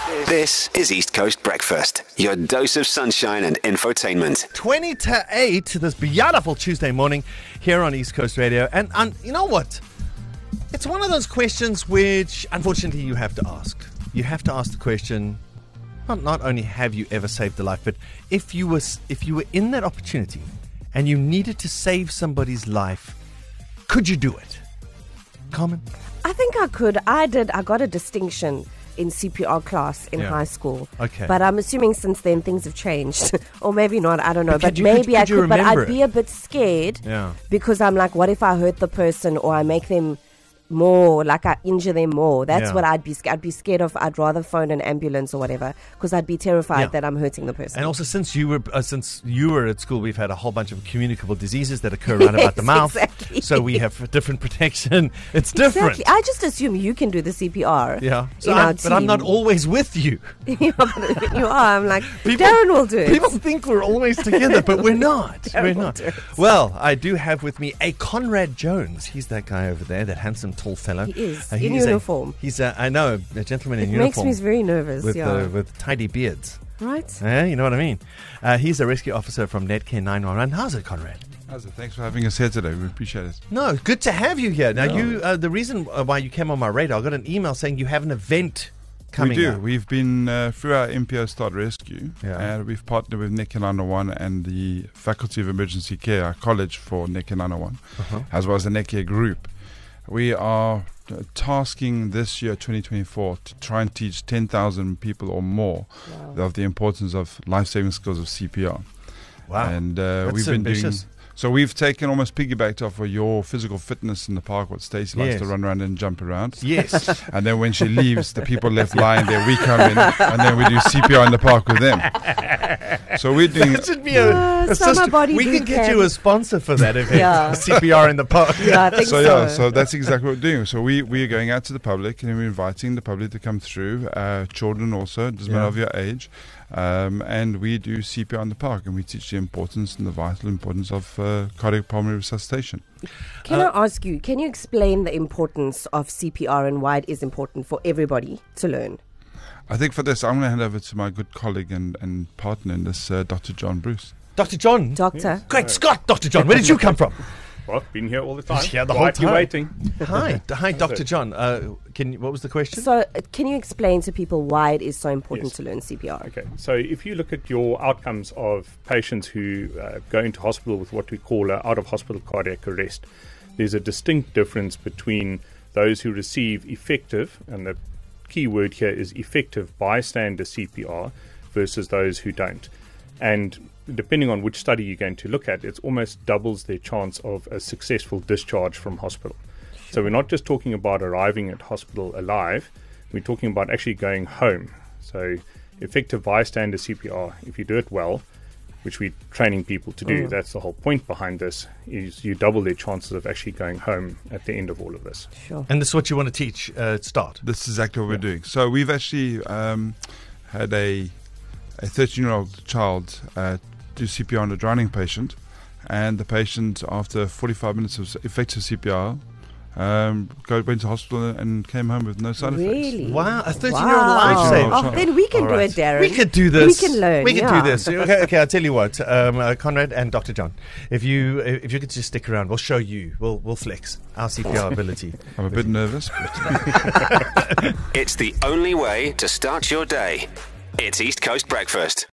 This is East Coast Breakfast, your dose of sunshine and infotainment. 20 to 8 this beautiful Tuesday morning here on East Coast Radio. And you know what? It's one of those questions which, unfortunately, you have to ask. You have to ask the question, not only have you ever saved a life, but if you were in that opportunity and you needed to save somebody's life, could you do it? Carmen? I think I could. I got a distinction in CPR class in high school. Okay. But I'm assuming since then things have changed. Or maybe not, I don't know. But could maybe I could, but I'd be it? a bit scared. Yeah. Because I'm like, what if I hurt the person or I make them more, like I injure them more? That's what I'd be scared. I'd be scared of. I'd rather phone an ambulance or whatever because I'd be terrified that I'm hurting the person. And also, since you were at school, we've had a whole bunch of communicable diseases that occur around about the mouth. Exactly. So we have different protection. It's different. Exactly. I just assume you can do the CPR. Yeah. So in our but I'm not team. always with you. Yeah, but you are. I'm like, Darren will do it. People think we're always together, but we're not. We're Darren will not. do it. Well, I do have with me a Conrad Jones. He's that guy over there, that handsome, tall fellow. He is, in he's uniform. I know, a gentleman in It makes uniform. me very nervous, with tidy beards. Right? Yeah, you know what I mean. He's a rescue officer from Netcare 911. How's it, Conrad? How's it? Thanks for having us here today. We appreciate it. No, good to have you here. Now, you the reason why you came on my radar, I got an email saying you have an event coming We do. up. We've been through our MPO Start Rescue, Yeah. and we've partnered with Netcare 911 and the Faculty of Emergency Care, our college for Netcare 911, as well as the Netcare Group. We are tasking this year, 2024, to try and teach 10,000 people or more of the importance of life-saving skills of CPR. Wow. And That's we've been ambitious. doing. So we've taken almost piggybacked off of your physical fitness in the park, what Stacey likes Yes. to run around and jump around. Yes. And then when she leaves, the people left lying there, we come in, and then we do CPR in the park with them. So we're doing. That should be a summer system. body We can boot get you camp. a sponsor for that event. Yeah. CPR in the park. Yeah, I think so. So that's exactly what we're doing. So we are going out to the public, and we're inviting the public to come through, children also, doesn't matter of your age, and we do CPR in the park, and we teach the importance and the vital importance of cardiac pulmonary resuscitation. Can I ask you, can you explain the importance of CPR and why it is important for everybody to learn? I think for this, I'm going to hand over to my good colleague and partner in this, Dr. John Bruce. Dr. John. Doctor? Great Scott, Dr. John. Where did you come from? Well, been here all the time. Yeah, the Why whole are you time. waiting? Hi, Dr. John. What was the question? So, can you explain to people why it is so important Yes. to learn CPR? Okay, so if you look at your outcomes of patients who go into hospital with what we call out-of-hospital cardiac arrest, there's a distinct difference between those who receive effective, and the key word here is effective bystander CPR, versus those who don't. And depending on which study you're going to look at, it almost doubles their chance of a successful discharge from hospital. So we're not just talking about arriving at hospital alive, we're talking about actually going home. So effective bystander CPR, if you do it well, which we're training people to do, that's the whole point behind this, is you double their chances of actually going home at the end of all of this. Sure. And this is what you want to teach at start. This is exactly what we're doing. So we've actually had a 13-year-old child do CPR on a drowning patient, and the patient, after 45 minutes of effective CPR, went to hospital and came home with no side effects. Really? Wow, a 13-year-old Wow. lifesaver. Oh, then we can All do right. it, Darren. We could do this. We can learn. We can yeah. do this. Okay, I'll tell you what, Conrad and Dr. John, if you could just stick around, we'll show you. We'll flex our CPR ability. I'm a bit nervous. It's the only way to start your day. It's East Coast Breakfast.